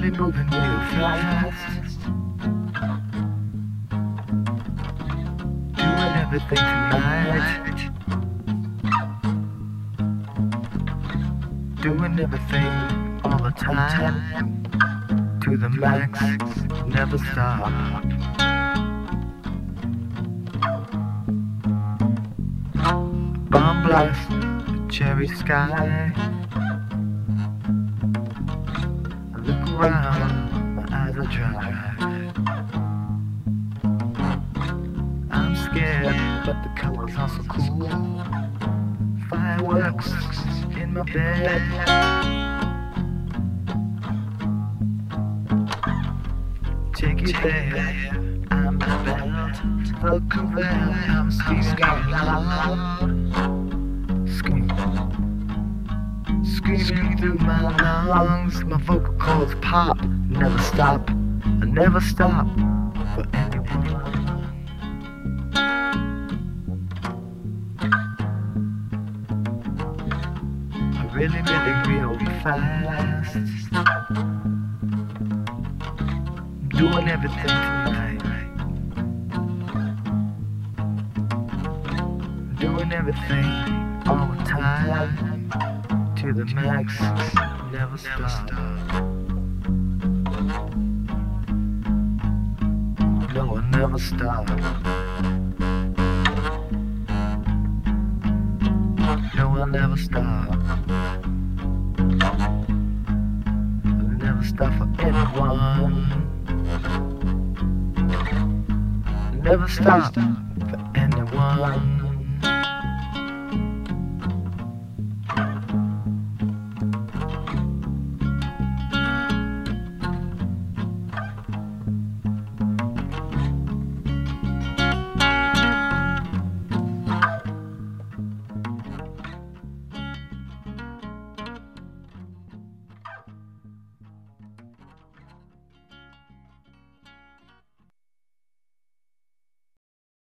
really moving real fast, doing everything tonight, doing everything all the time, to the max, never stop. Bomb blast, cherry sky. I look around, my eyes are dry. I'm scared, but the colors are so cool. Fireworks in my bed. Take it there, I'm the belt, the corral, I'm screaming out loud. Screaming through my lungs, my vocal cords pop, never stop, I never stop for anyone. I really real fast, doing everything tonight, doing everything all the time, to the max, never stop. No, I never stop. No, I'll never stop. I'll never stop for anyone. Never stop for anyone.